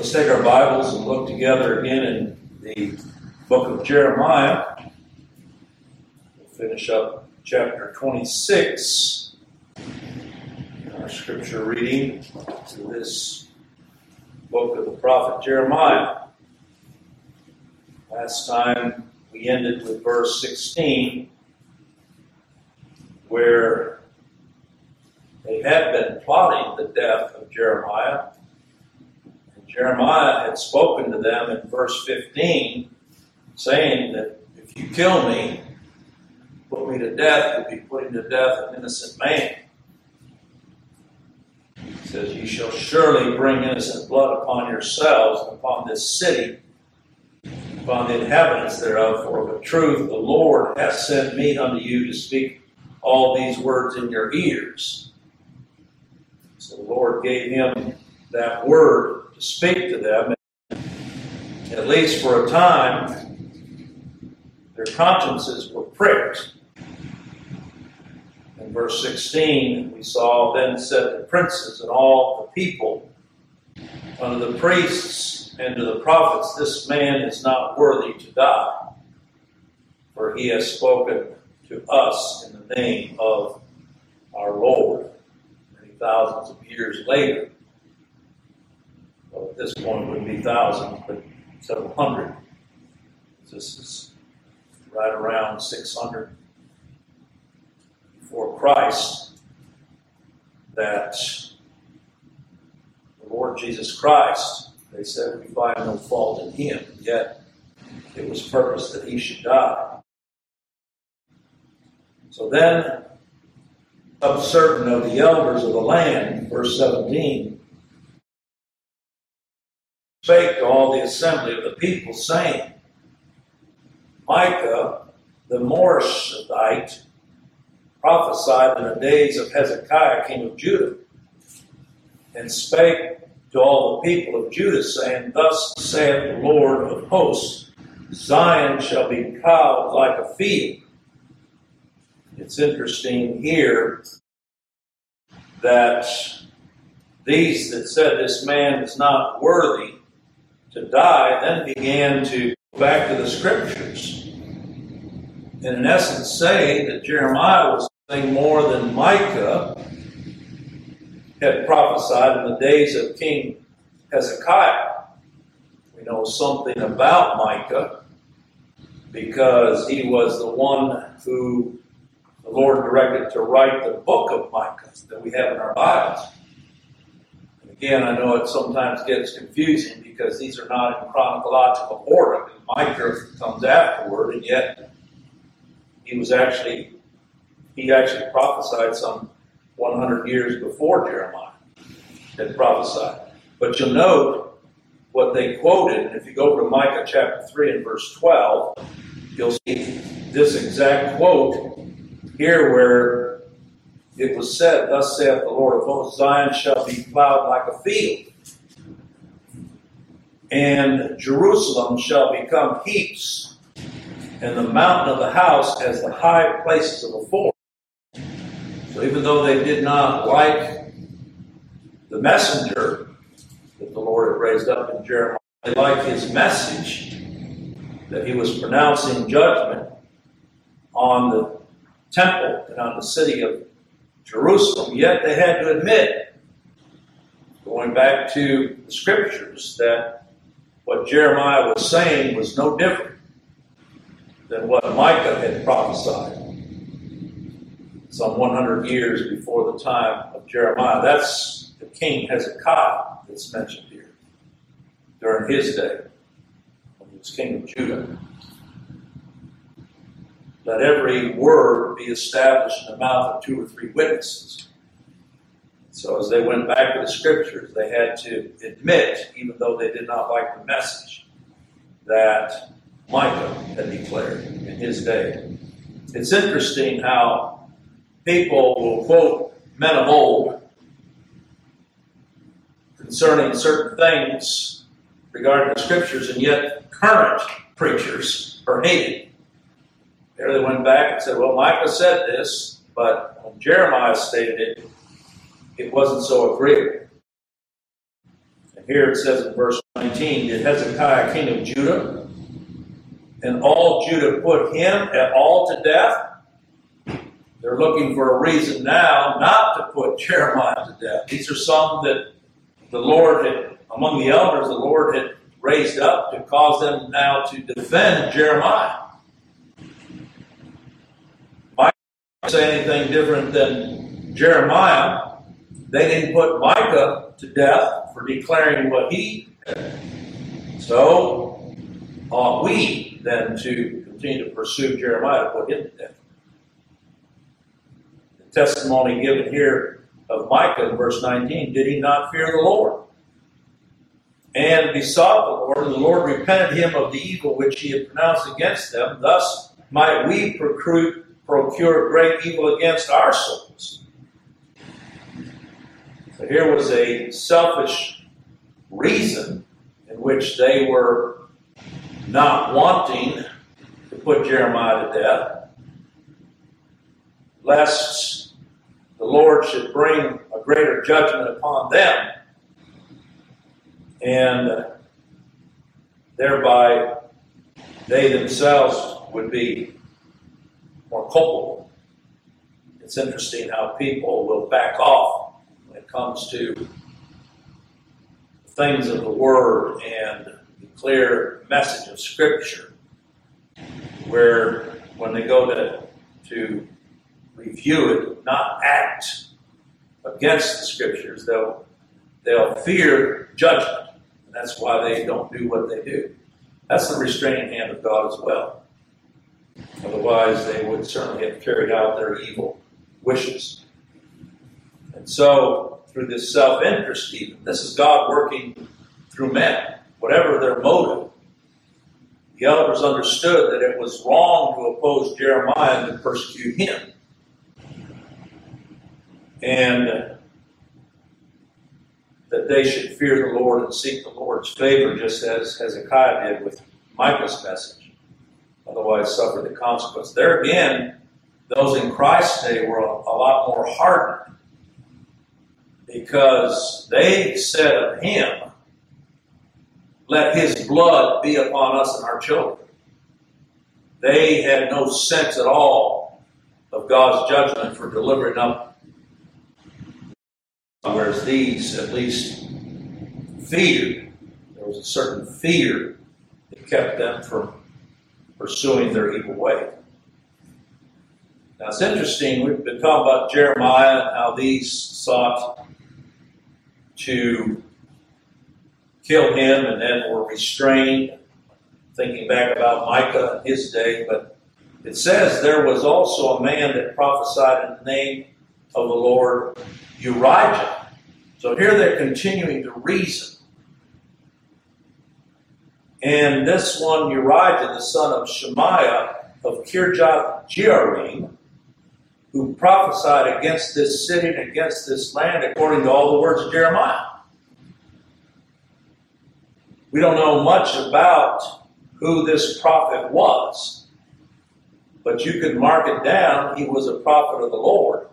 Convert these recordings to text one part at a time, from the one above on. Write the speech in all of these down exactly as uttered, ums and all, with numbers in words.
Let's take our Bibles and look together again in the book of Jeremiah. We'll finish up chapter twenty-six in our scripture reading to this book of the prophet Jeremiah. Last time we ended with verse sixteen, where they had been plotting the death of Jeremiah. Jeremiah had spoken to them in verse fifteen, saying that if you kill me, put me to death, you'll be putting to death an innocent man. He says, you shall surely bring innocent blood upon yourselves and upon this city, upon the inhabitants thereof, for of a truth the Lord hath sent me unto you to speak all these words in your ears. So the Lord gave him that word to speak to them. At least for a time, their consciences were pricked. In verse sixteen, we saw, then said the princes and all the people unto the priests and to the prophets, this man is not worthy to die, for he has spoken to us in the name of our Lord. Many thousands of years later, well, at this point it wouldn't be thousands, but several hundred. This is right around six hundred before Christ, that the Lord Jesus Christ, they said, we find no fault in him, yet it was purposed that he should die. So then, of certain of the elders of the land, verse seventeen, spake to all the assembly of the people, saying, Micah the Morashite prophesied in the days of Hezekiah king of Judah, and spake to all the people of Judah, saying, Thus saith the Lord of hosts, Zion shall be plowed like a field. It's interesting here that these that said this man is not worthy to die then began to go back to the scriptures and in essence say that Jeremiah was saying more than Micah had prophesied in the days of King Hezekiah. We know something about Micah because he was the one who the Lord directed to write the book of Micah that we have in our Bibles. Again, I know it sometimes gets confusing because these are not in chronological order. Micah comes afterward, and yet he was actually, he actually prophesied some one hundred years before Jeremiah had prophesied. But you'll note what they quoted, and if you go over to Micah chapter three and verse twelve, you'll see this exact quote here where it was said, Thus saith the Lord of hosts, Zion shall be plowed like a field, and Jerusalem shall become heaps, and the mountain of the house as the high places of a forest. So even though they did not like the messenger that the Lord had raised up in Jeremiah, they liked his message that he was pronouncing judgment on the temple and on the city of Jerusalem, yet they had to admit, going back to the scriptures, that what Jeremiah was saying was no different than what Micah had prophesied some one hundred years before the time of Jeremiah. That's the king Hezekiah that's mentioned here during his day when he was king of Judah. Let every word be established in the mouth of two or three witnesses. So as they went back to the scriptures, they had to admit, even though they did not like the message, that Micah had declared in his day. It's interesting how people will quote men of old concerning certain things regarding the scriptures, and yet current preachers are hated. There they went back and said, well, Micah said this, but when Jeremiah stated it, it wasn't so agreeable. And Here it says in verse nineteen, did Hezekiah, king of Judah, and all Judah put him at all to death? They're looking for a reason now not to put Jeremiah to death. These are some that the Lord had, among the elders, the Lord had raised up to cause them now to defend Jeremiah. Micah didn't say anything different than Jeremiah. They didn't put Micah to death for declaring what he did. So, ought we then to continue to pursue Jeremiah to put him to death? The testimony given here of Micah in verse nineteen, did he not fear the Lord? And besought the Lord, and the Lord repented him of the evil which he had pronounced against them. Thus might we procure, procure great evil against our souls. So here was a selfish reason in which they were not wanting to put Jeremiah to death, lest the Lord should bring a greater judgment upon them, and thereby they themselves would be more culpable. It's interesting how people will back off when it comes to things of the Word and the clear message of Scripture, where when they go to, to review it, not act against the Scriptures, they'll, they'll fear judgment. And that's why they don't do what they do. That's the restraining hand of God as well. Otherwise, they would certainly have carried out their evil wishes. And so, through this self-interest even, this is God working through men, whatever their motive. The elders understood that it was wrong to oppose Jeremiah and to persecute him. And that they should fear the Lord and seek the Lord's favor, just as Hezekiah did with Micah's message. Otherwise, suffer the consequence. There again, those in Christ's day were a, a lot more hardened, because they said of him, let his blood be upon us and our children. They had no sense at all of God's judgment for delivering up, whereas these at least feared. There was a certain fear that kept them from pursuing their evil way. Now it's interesting, we've been talking about Jeremiah and how these sought to kill him and then were restrained, thinking back about Micah in his day. But it says there was also a man that prophesied in the name of the Lord, Urijah. So here they're continuing to reason. And this one, Urijah, the son of Shemaiah of Kirjath Jearim, who prophesied against this city and against this land according to all the words of Jeremiah. We don't know much about who this prophet was, but you could mark it down, he was a prophet of the Lord.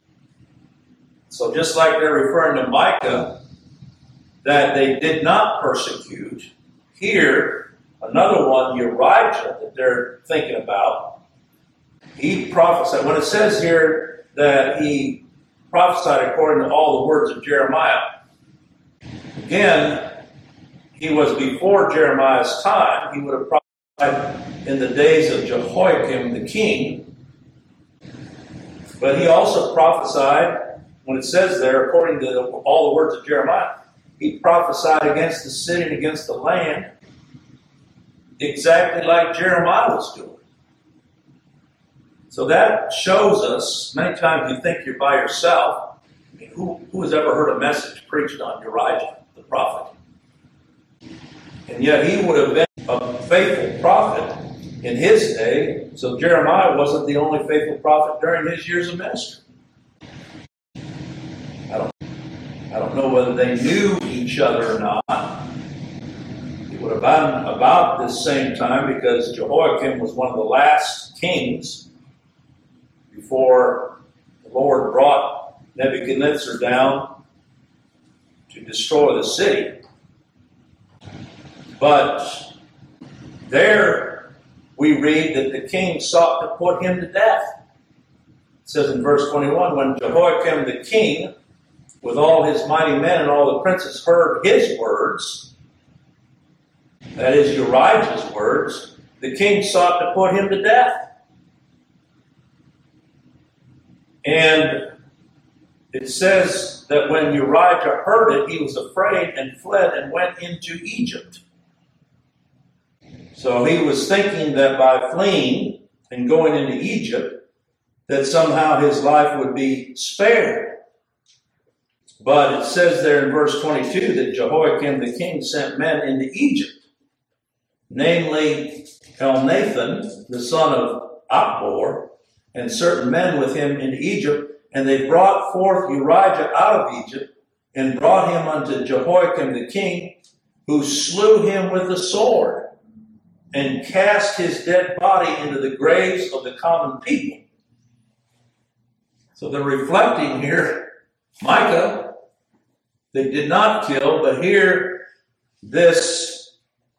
So just like they're referring to Micah, that they did not persecute, here, another one, Urijah, that they're thinking about, he prophesied. When it says here that he prophesied according to all the words of Jeremiah, again, he was before Jeremiah's time. He would have prophesied in the days of Jehoiakim the king. But he also prophesied, when it says there, according to all the words of Jeremiah, he prophesied against the city and against the land exactly like Jeremiah was doing. So that shows us, many times you think you're by yourself. I mean, who, who has ever heard a message preached on Urijah, the prophet? And yet he would have been a faithful prophet in his day, so Jeremiah wasn't the only faithful prophet during his years of ministry. I don't, I don't know whether they knew each other or not. It would have been about this same time, because Jehoiakim was one of the last kings before the Lord brought Nebuchadnezzar down to destroy the city. But there we read that the king sought to put him to death. It says in verse twenty-one, when Jehoiakim the king, with all his mighty men and all the princes, heard his words, that is Urijah's words, the king sought to put him to death. And it says that when Urijah heard it, he was afraid and fled and went into Egypt. So he was thinking that by fleeing and going into Egypt, that somehow his life would be spared. But it says there in verse twenty-two that Jehoiakim the king sent men into Egypt, namely Elnathan, the son of Achbor, and certain men with him into Egypt, and they brought forth Urijah out of Egypt, and brought him unto Jehoiakim the king, who slew him with the sword, and cast his dead body into the graves of the common people. So they're reflecting here, Micah, they did not kill, but here this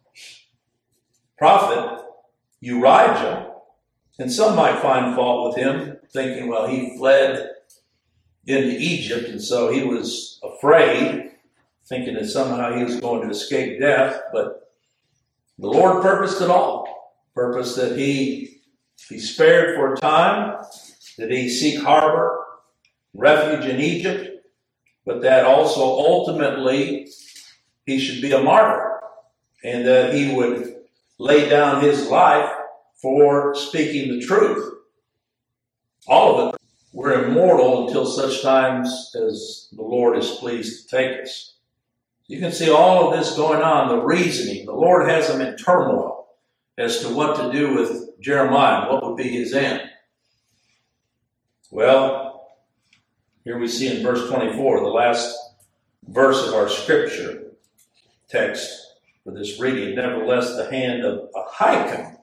prophet, Urijah, and some might find fault with him, thinking, well, he fled into Egypt, and so he was afraid, thinking that somehow he was going to escape death. But the Lord purposed it all. Purposed that he be spared for a time, that he seek harbor, refuge in Egypt, but that also ultimately he should be a martyr, and that he would lay down his life for speaking the truth. All of it. We're immortal until such times as the Lord is pleased to take us. You can see all of this going on, the reasoning. The Lord has them in turmoil as to what to do with Jeremiah, what would be his end. Well, here we see in verse twenty-four, the last verse of our scripture text for this reading. Nevertheless, the hand of Ahikam,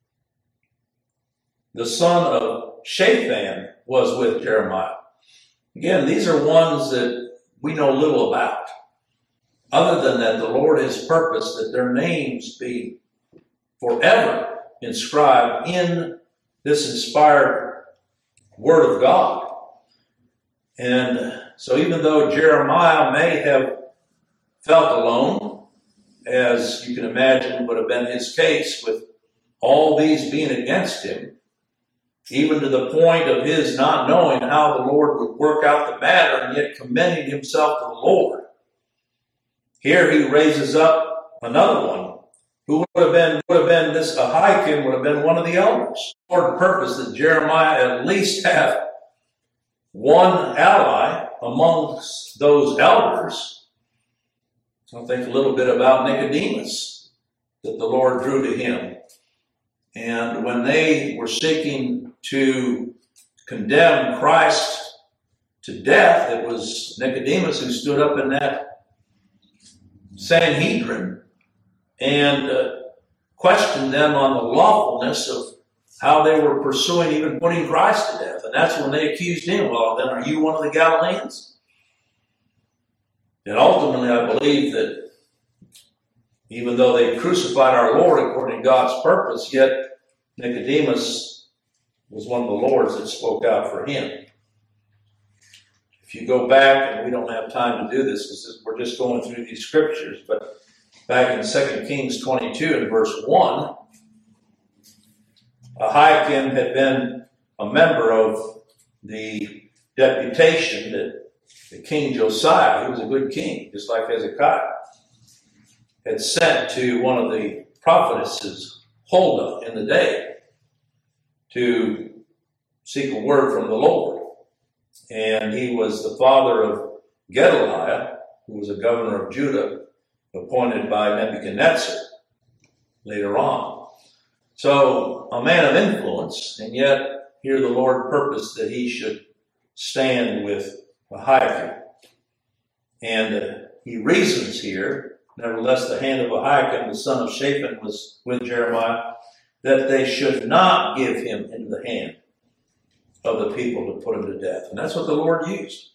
the son of Shaphan, was with Jeremiah. Again, these are ones that we know little about. Other than that, the Lord has purposed that their names be forever inscribed in this inspired Word of God. And so even though Jeremiah may have felt alone, as you can imagine would have been his case with all these being against him, even to the point of his not knowing how the Lord would work out the matter and yet commending himself to the Lord. Here he raises up another one who would have been, would have been this Ahikam, would have been one of the elders. The Lord purposed that Jeremiah at least have one ally amongst those elders. I'll think a little bit about Nicodemus, that the Lord drew to him. And when they were seeking to condemn Christ to death, it was Nicodemus who stood up in that Sanhedrin and uh, questioned them on the lawfulness of how they were pursuing even putting Christ to death. And that's when they accused him. Well, then are you one of the Galileans? And ultimately, I believe that even though they crucified our Lord according to God's purpose, yet Nicodemus was one of the Lord's that spoke out for him. If you go back, and we don't have time to do this because we're just going through these scriptures, but back in Second Kings twenty-two and verse one, Ahikam had been a member of the deputation that the King Josiah, who was a good king, just like Hezekiah, had sent to one of the prophetesses, Huldah, in the day to seek a word from the Lord. And he was the father of Gedaliah, who was a governor of Judah, appointed by Nebuchadnezzar later on. So a man of influence, and yet here the Lord purposed that he should stand with Ahikam. And uh, he reasons here, nevertheless the hand of Ahikam, the son of Shaphan, was with Jeremiah, that they should not give him into the hand of the people to put him to death. And that's what the Lord used,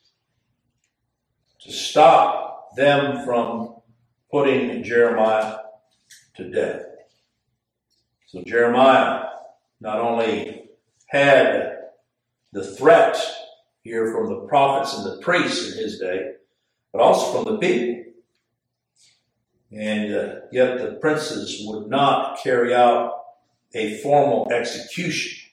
to stop them from putting Jeremiah to death. So Jeremiah not only had the threat here from the prophets and the priests in his day, but also from the people. And uh, yet the princes would not carry out a formal execution.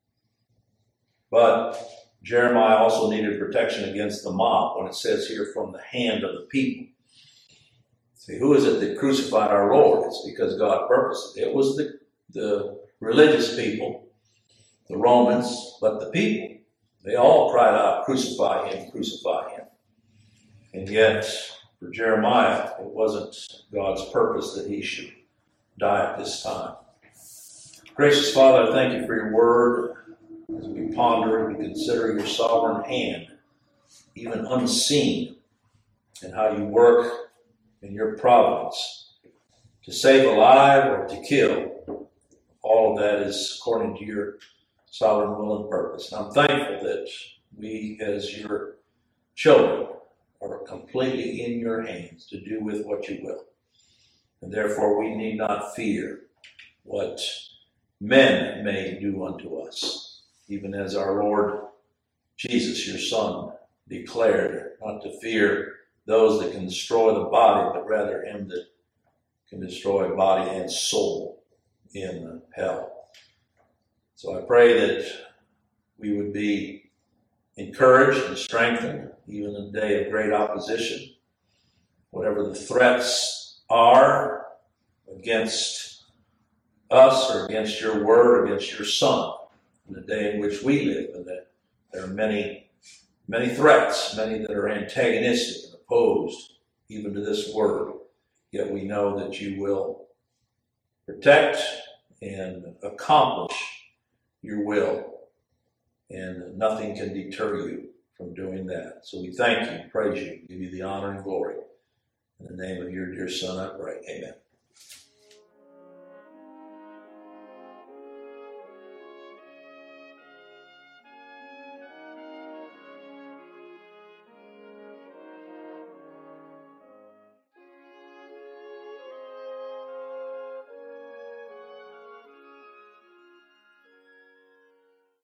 But Jeremiah also needed protection against the mob when it says here from the hand of the people. See, who is it that crucified our Lord? It's because God purposed it. It was the, the religious people, the Romans, but the people. They all cried out, crucify him, crucify him. And yet, for Jeremiah, it wasn't God's purpose that he should die at this time. Gracious Father, I thank you for your word. As we ponder and we consider your sovereign hand, even unseen, and how you work in your providence to save alive or to kill. All of that is according to your sovereign will and purpose. And I'm thankful that we, as your children, are completely in your hands to do with what you will. And therefore we need not fear what men may do unto us, even as our Lord Jesus, your Son, declared not to fear those that can destroy the body, but rather him that can destroy body and soul in hell. So I pray that we would be encouraged and strengthened, even in a day of great opposition. Whatever the threats are against us or against your word, against your Son, in the day in which we live, and that there are many, many threats, many that are antagonistic and opposed even to this word. Yet we know that you will protect and accomplish your will, and nothing can deter you from doing that. So we thank you, praise you, give you the honor and glory. In the name of your dear Son, I pray. Amen.